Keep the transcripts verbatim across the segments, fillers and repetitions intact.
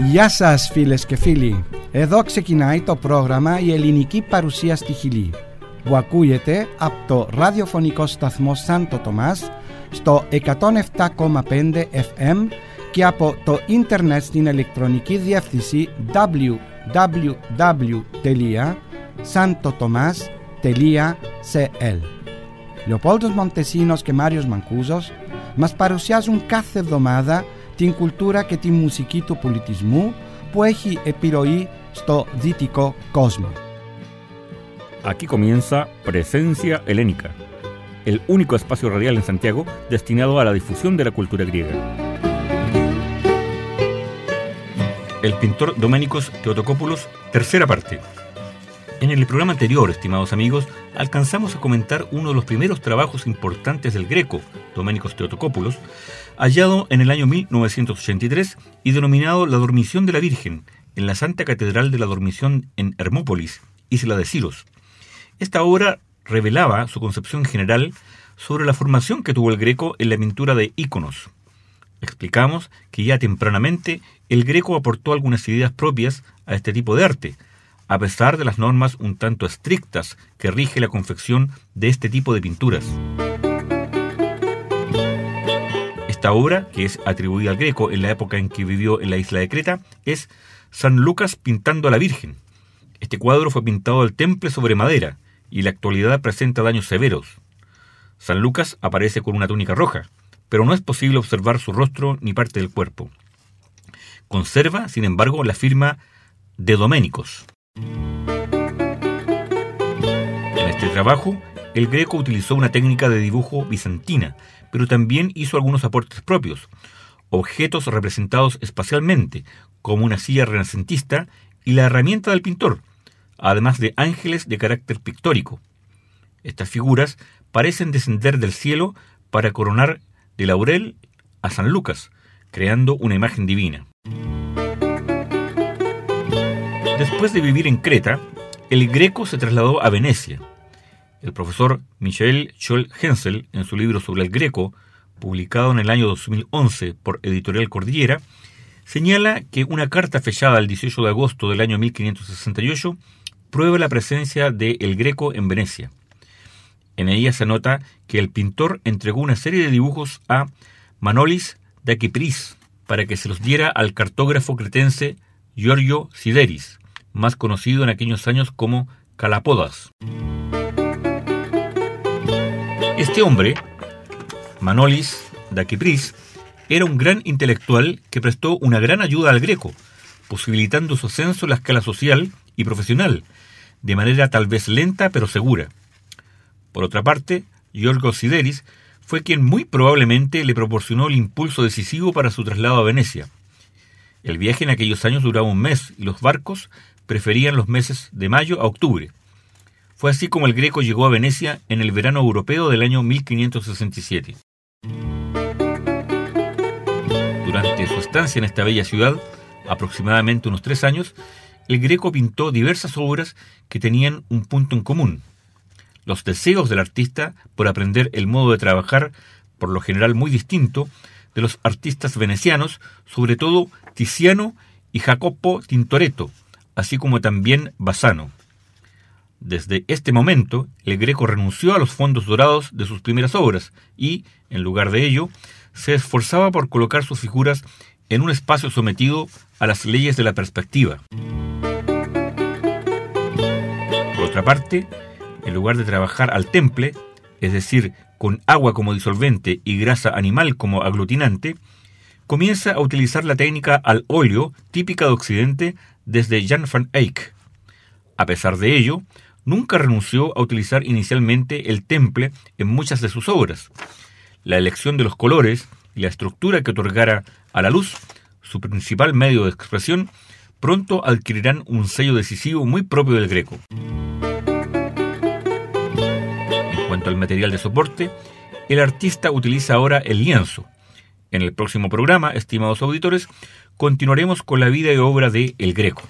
Γεια σας φίλες και φίλοι. Εδώ ξεκινάει το πρόγραμμα «Η ελληνική παρουσία στη Χιλή» που ακούγεται από το ραδιοφωνικό σταθμό Σάντο Τομάς στο εκατόν επτά κόμμα πέντε εφ εμ και από το ίντερνετ στην ηλεκτρονική διεύθυνση double-u double-u double-u τελεία santo tomas τελεία c l. Λεοπόλδος Μοντεσίνος και Μάριος Μανκούζος μας παρουσιάζουν κάθε εβδομάδα την κουλτούρα και τη μουσική του πολιτισμού που έχει επιρροή στο δυτικό κόσμο. Aquí comienza Presencia Helénica, el único espacio radial en Santiago destinado a la difusión de la cultura griega. El pintor Doménicos Theotokópoulos, tercera parte. En el programa anterior, estimados amigos, alcanzamos a comentar uno de los primeros trabajos importantes del Greco, Doménicos Theotokópoulos, hallado en el año mil novecientos ochenta y tres y denominado La Dormición de la Virgen, en la Santa Catedral de la Dormición en Hermópolis, isla de Siros. Esta obra revelaba su concepción general sobre la formación que tuvo el Greco en la pintura de íconos. Explicamos que ya tempranamente el Greco aportó algunas ideas propias a este tipo de arte, a pesar de las normas un tanto estrictas que rige la confección de este tipo de pinturas. Esta obra, que es atribuida al Greco en la época en que vivió en la isla de Creta, es San Lucas pintando a la Virgen. Este cuadro fue pintado al temple sobre madera y en la actualidad presenta daños severos. San Lucas aparece con una túnica roja, pero no es posible observar su rostro ni parte del cuerpo. Conserva, sin embargo, la firma de Doménicos. En este trabajo, el Greco utilizó una técnica de dibujo bizantina, pero también hizo algunos aportes propios, objetos representados espacialmente, como una silla renacentista y la herramienta del pintor, además de ángeles de carácter pictórico. Estas figuras parecen descender del cielo para coronar de laurel a San Lucas, creando una imagen divina. Después de vivir en Creta, el Greco se trasladó a Venecia. El profesor Michael Scholl-Hensel, en su libro sobre el Greco, publicado en el año dos mil once por Editorial Cordillera, señala que una carta fechada el dieciocho de agosto del año mil quinientos sesenta y ocho prueba la presencia de el Greco en Venecia. En ella se nota que el pintor entregó una serie de dibujos a Manolis Dakipris para que se los diera al cartógrafo cretense Giorgio Sideris, más conocido en aquellos años como Kalapodas. Este hombre, Manolis Dakipris, era un gran intelectual que prestó una gran ayuda al Greco, posibilitando su ascenso en la escala social y profesional, de manera tal vez lenta pero segura. Por otra parte, Giorgio Sideris fue quien muy probablemente le proporcionó el impulso decisivo para su traslado a Venecia. El viaje en aquellos años duraba un mes y los barcos preferían los meses de mayo a octubre. Fue así como el Greco llegó a Venecia en el verano europeo del año mil quinientos sesenta y siete. Durante su estancia en esta bella ciudad, aproximadamente unos tres años, el Greco pintó diversas obras que tenían un punto en común: los deseos del artista por aprender el modo de trabajar, por lo general muy distinto, de los artistas venecianos, sobre todo Tiziano y Jacopo Tintoretto, así como también Bassano. Desde este momento, el Greco renunció a los fondos dorados de sus primeras obras y, en lugar de ello, se esforzaba por colocar sus figuras en un espacio sometido a las leyes de la perspectiva. Por otra parte, en lugar de trabajar al temple, es decir, con agua como disolvente y grasa animal como aglutinante, comienza a utilizar la técnica al óleo típica de Occidente desde Jan van Eyck. A pesar de ello, nunca renunció a utilizar inicialmente el temple en muchas de sus obras. La elección de los colores y la estructura que otorgara a la luz, su principal medio de expresión, pronto adquirirán un sello decisivo muy propio del Greco. En cuanto al material de soporte, el artista utiliza ahora el lienzo. En el próximo programa, estimados auditores, continuaremos con la vida y obra de El Greco.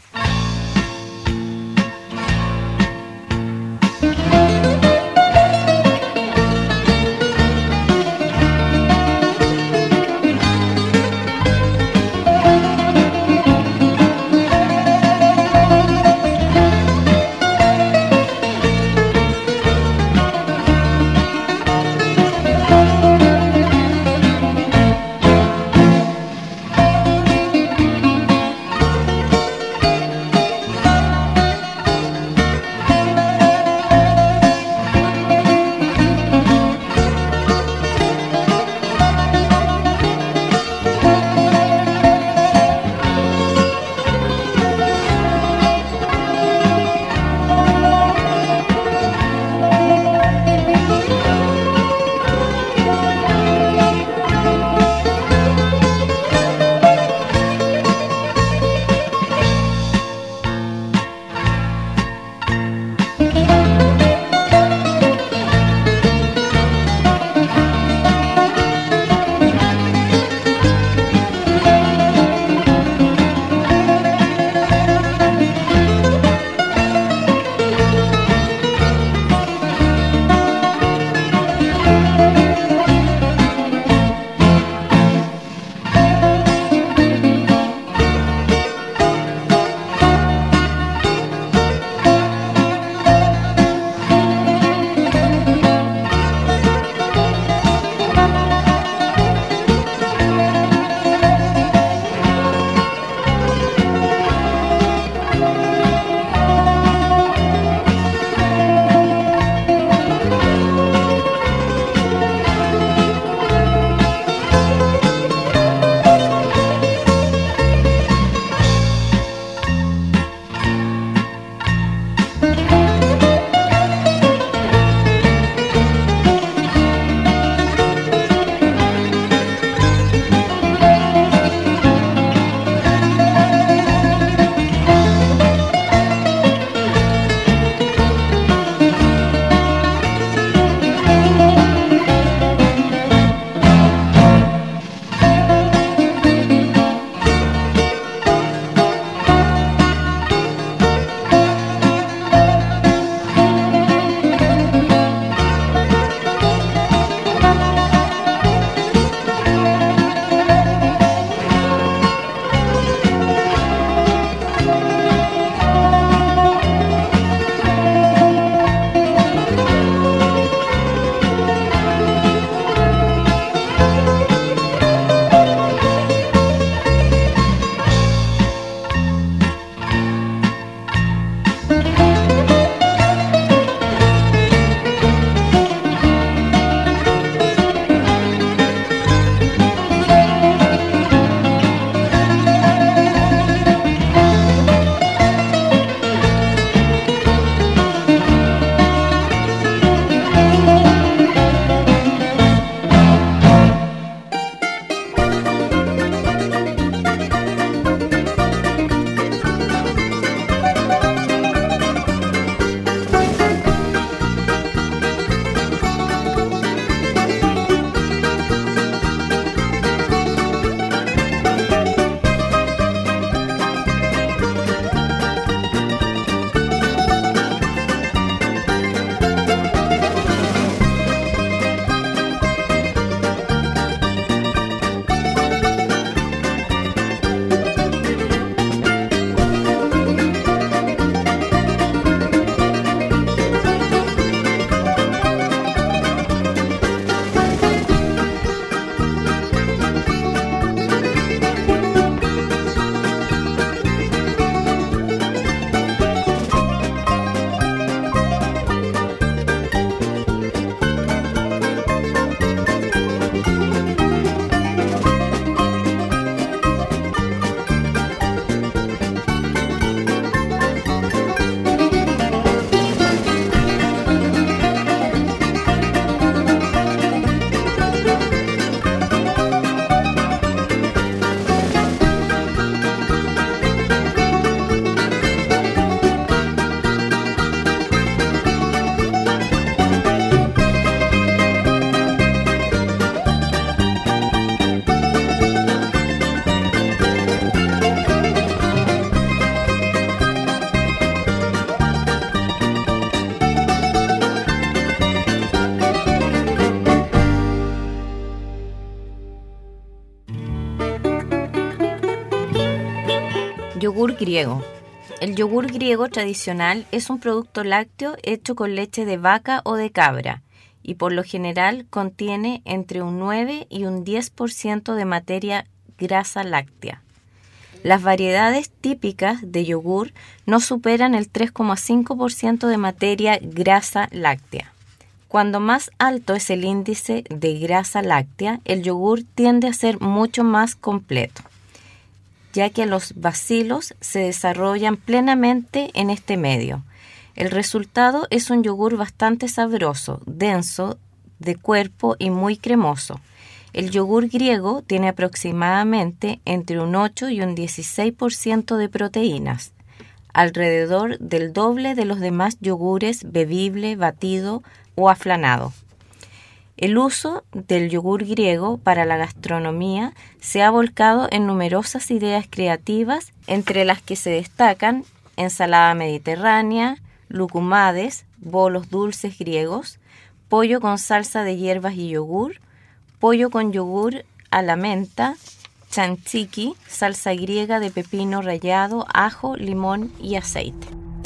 yogur griego. El yogur griego tradicional es un producto lácteo hecho con leche de vaca o de cabra y por lo general contiene entre un nueve y un diez por ciento de materia grasa láctea. Las variedades típicas de yogur no superan el tres coma cinco por ciento de materia grasa láctea. Cuando más alto es el índice de grasa láctea, el yogur tiende a ser mucho más completo, ya que los bacilos se desarrollan plenamente en este medio. El resultado es un yogur bastante sabroso, denso, de cuerpo y muy cremoso. El yogur griego tiene aproximadamente entre un ocho y un dieciséis por ciento de proteínas, alrededor del doble de los demás yogures bebible, batido o aflanado. El uso del yogur griego para la gastronomía se ha volcado en numerosas ideas creativas, entre las que se destacan ensalada mediterránea, lucumades, bolos dulces griegos, pollo con salsa de hierbas y yogur, pollo con yogur a la menta, tzatziki, salsa griega de pepino rallado, ajo, limón y aceite.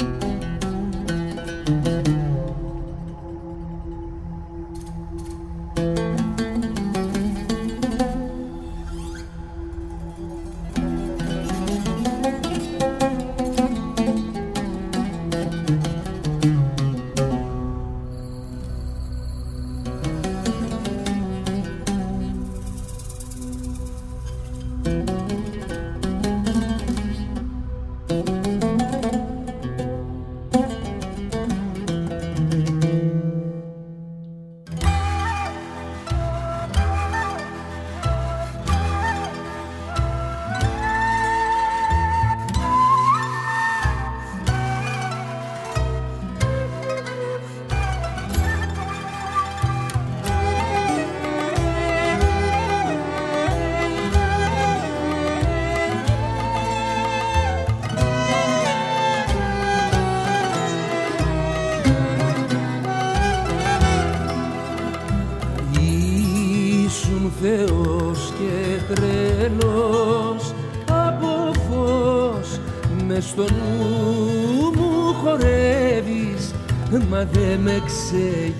Θεός και τρελός από φως μες στο νου μου χορεύεις, μα δε με ξεγελάς.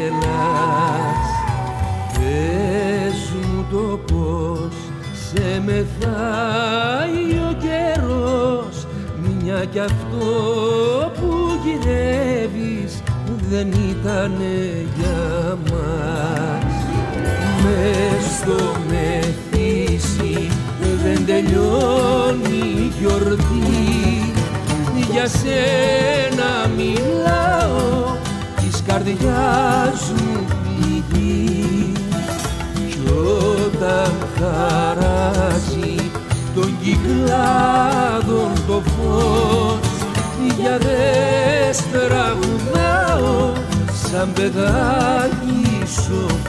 Πες μου το πώς σε μεθάει ο καιρός, μια κι αυτό που γυρεύεις δεν ήτανε για μας. Μες στο μεθύσι δεν τελειώνει η γιορτή, για σένα μιλάω, της καρδιάς μου πηγή. Κι όταν χαράζει των κυκλάδων το φως, για δες τραγουδάω σαν παιδάκι σοφό.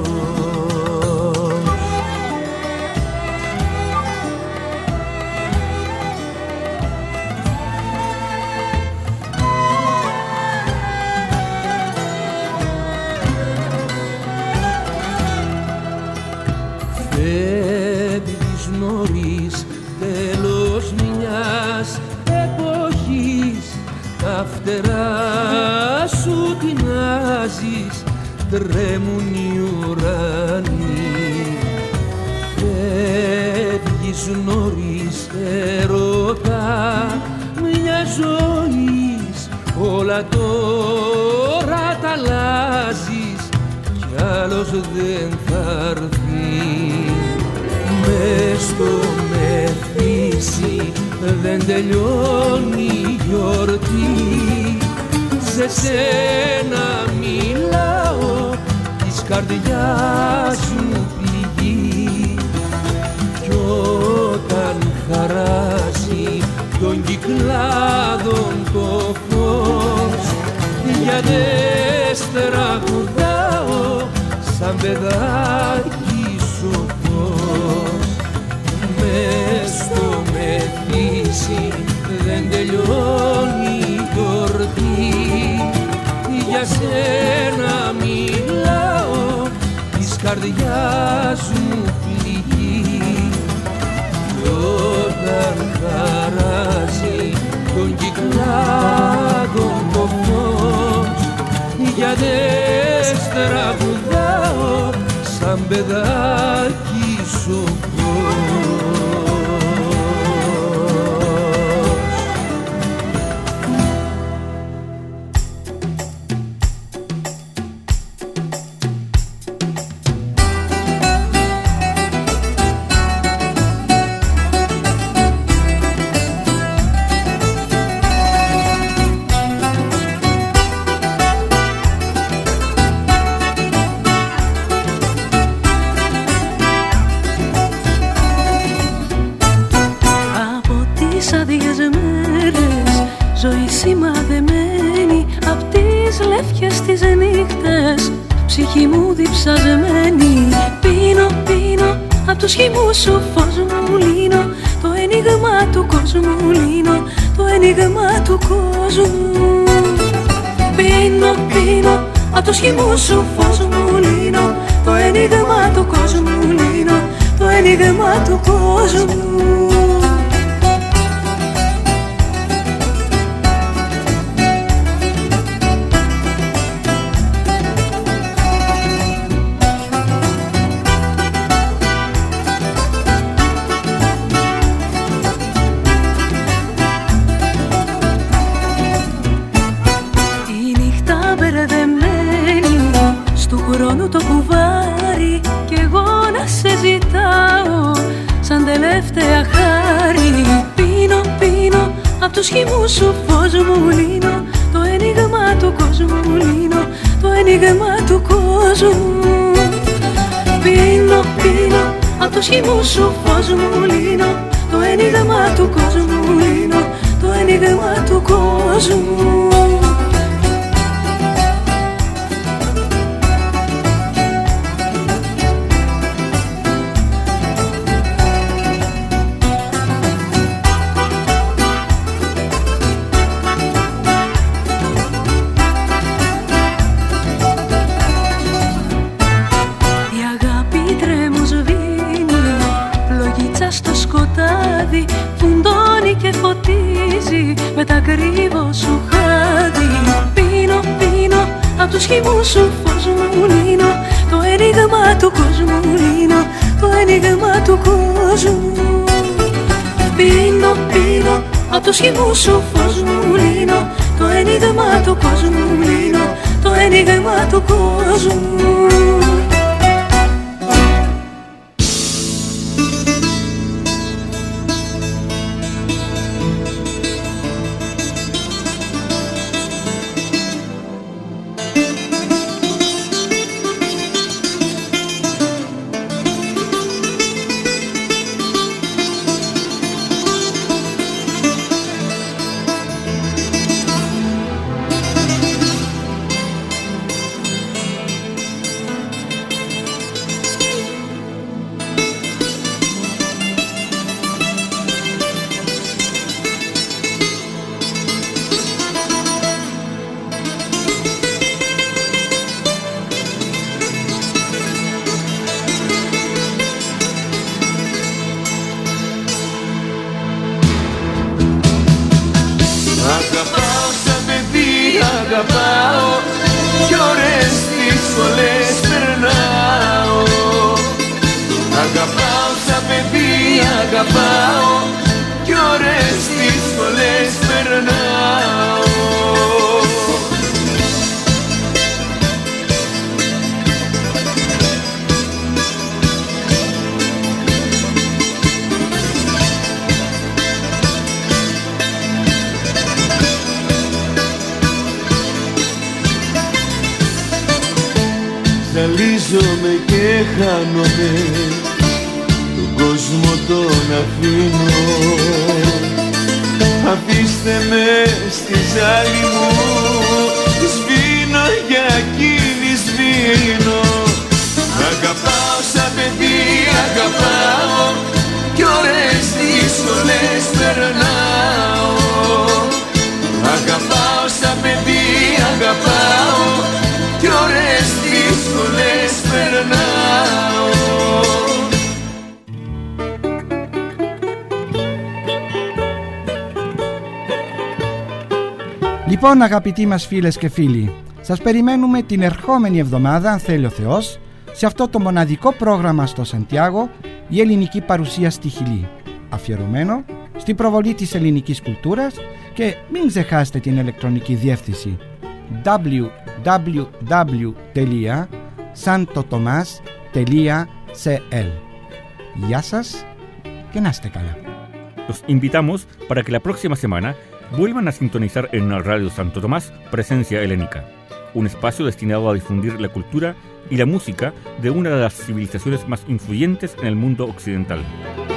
Φεύγεις νωρίς, τέλος μιας εποχής, τα φτερά σου τεινάζεις, τρέμουν οι ουρανοί. Φεύγεις νωρίς, ερώτα μια ζωής, όλα τώρα τα αλλάζεις, κι άλλος δεν θα έρθει. Μες στο μεθύσι δεν τελειώνει η γιορτή, σε σένα μιλάω, της καρδιάς μου πηγή. Κι όταν χαράσει των κυκλάδων το φως, για δες τραγουδάω σαν παιδάκι σοφός. Μες στο μεθύσι δεν τελειώνει η γιορτή, για σένα μιλάω, της καρδιάς μου πληγή. Κι όταν χαρά κάτω το φως, γιατί τραγουδάω σαν παιδάκι σοφός. Ζωή σημαδεμένη απ' τις λεύκες τις νύχτες, ψυχή μου διψασμένη. Πίνω, πίνω απ' τους χυμούς σου φως μου λύνω, το ένιγμα του κόσμου λύνω, το ένιγμα του κόσμου. Πίνω, πίνω απ' τους χυμούς σου φως μου λύνω, το ένιγμα του κόσμου λύνω, το ένιγμα του κόσμου. Το κουβάρι κι εγώ να σε ζητάω σαν τελευταία χάρη. Πίνω, πίνω απ' τους χυμούς σου φως μου λύνω, το ένιγμα του κόσμου λύνω, το ένιγμα του κόσμου. Πίνω, πίνω απ' τους χυμούς σου φως μου λύνω, το ένιγμα του κόσμου λύνω, το ένιγμα του κόσμου. Με τα κρύβω σου χάδι. Πίνω, πίνω απ' τους χυμούς σου φως μου λύνω, το ένιγμα του κόσμου λύνω, το ένιγμα του κόσμου. Πίνω, πίνω απ' τους χυμούς σου φως μου λύνω, το ένιγμα του κόσμου λύνω, το ένιγμα του κόσμου. Ζαλίζομαι και χάνομαι, τον κόσμο τον αφήνω. Αφήστε με στη ζάλη μου, σβήνω για εκείνη σβήνω. Αγαπάω σαν παιδί, αγαπάω, κι ώρες δύσκολες περνάω. Αγαπάω σαν παιδί, αγαπάω, κι ώρες δύσκολες περνάω. Λοιπόν, αγαπητοί μας φίλες και φίλοι, σας περιμένουμε την ερχόμενη εβδομάδα, αν θέλει ο Θεός, σε αυτό το μοναδικό πρόγραμμα στο Σαντιάγο, η ελληνική παρουσία στη Χιλή, αφιερωμένο στην προβολή της ελληνικής κουλτούρας, και μην ξεχάσετε την ηλεκτρονική διεύθυνση double-u double-u double-u τελεία santo tomas τελεία c l. Γεια σας και να είστε καλά. Los invitamos para que la próxima semana vuelvan a sintonizar en Radio Santo Tomás Presencia Helénica, un espacio destinado a difundir la cultura y la música de una de las civilizaciones más influyentes en el mundo occidental.